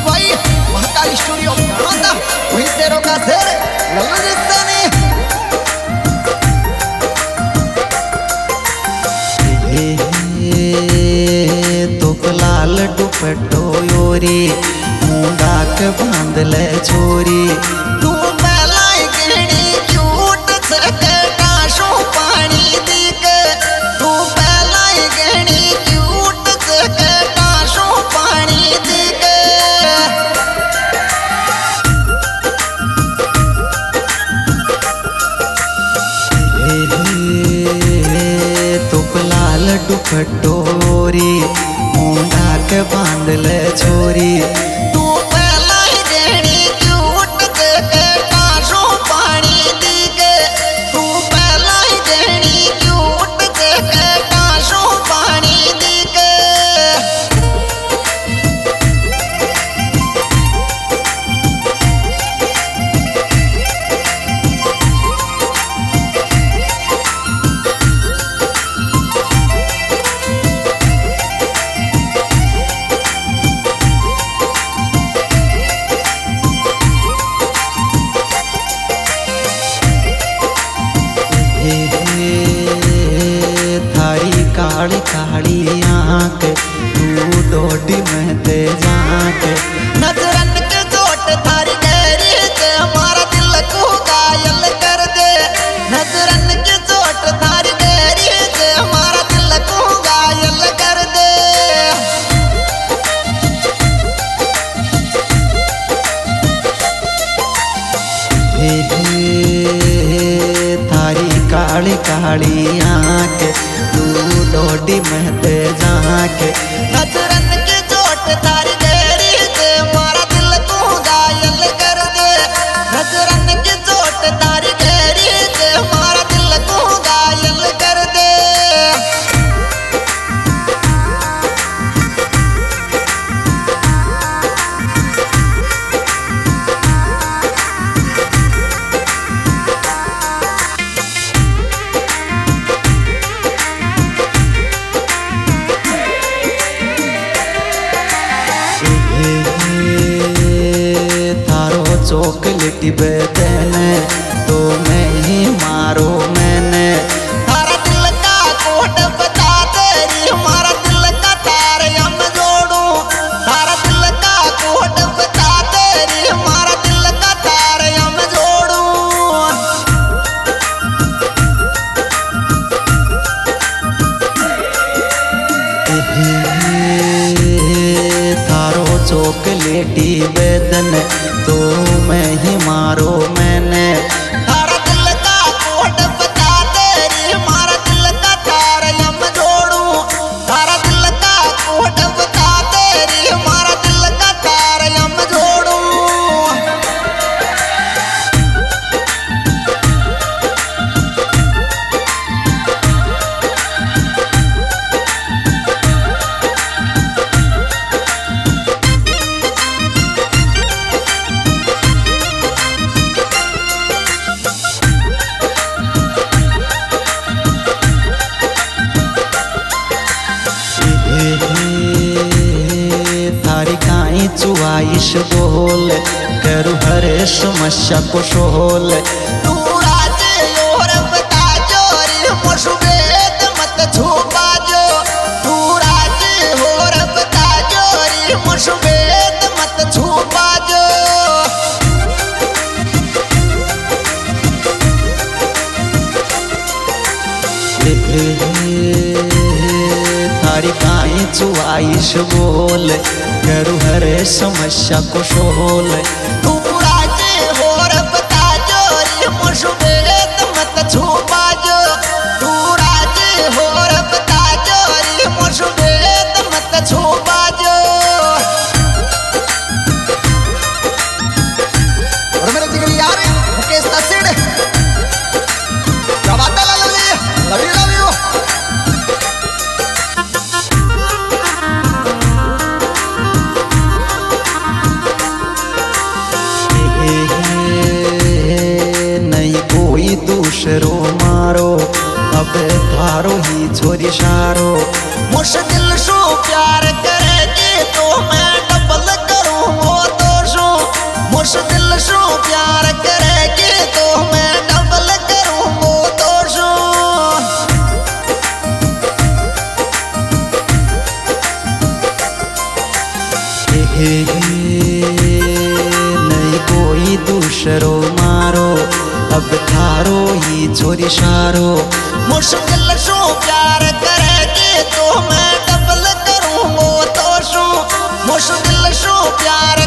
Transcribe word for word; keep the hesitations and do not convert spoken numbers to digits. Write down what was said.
भाई महाकाल स्टूडियो होता वहीं शेरों का शेर लल्लू तो लाल दुपट्टो योरी मुंडा के बांध ले छोरी तू बेलाई गिणी क्यूट सके काशो पानी दी के तू बेलाई गिणी क्यूट सके काशो पानी दी के तो लाल दुपट्टोरी मुंडा के बांध ले छोरी तू बेलाई गिणी क्यूट सके काशो पानी दी के तू बेलाई गिणी क्यूट सके काशो पानी दी के थारी काली काली आँख तू डोडी में ते जाके नजरन के चोट थारी गहरी के हमारा दिल को घायल कर दे नजरन के चोट थारी गहरी के हमारा दिल को घायल कर दे थारी काली काली आँख तू डोडी में ते जाके नजरन के चोट थारी गहरी के हमारा दिल को घायल कर दे नजरन के चोट थारी गहरी के हमारा दिल को घायल कर दे चॉकलेट बेदन तो मैं ही मारो मैंने तारा दिल का कोड बता तेरी हमारा दिल का तार हम जोड़ू तारा दिल का कोड बता तेरी हमारा दिल का तार हम जोड़ू थारो चॉकलेटी बेदन तो मैं ही मारो मैंने तारा दिल का कोड बता तेरी हमारा दिल का तार हम जोड़ू तारा दिल का कोड बता तेरी हमारा दिल का तार हम जोड़ू थारी काई चुआइश बोल करू हरे समस्या को शोल तू राजे और बता जोरी मुशबेद मत छुपा जो तू राजे और बता जोरी मुशबेद मत छुपा जो थारी काई चुआइश बोल करू हरे समस्या को शोल तू राजे और बता जोरी मुशबेद मत छुपा जो तू राजे और बता जोरी मुशबेद मत छुपा जो और मेरे जिगरी यार मुकेश तसीड़ क्या बात है Lalu ji love you love you नहीं कोई दूसरो मारो अब थारो ही छोरी सारो मुश्किल शो प्यार करेगी तो मैं डबल करूँ और हे नहीं कोई दूसरो मारो अब थारो ही छोरी सारो मुश्किल शो प्यार करेगी तो मैं डबल करूँगो तो शू मुश्किल शो प्यार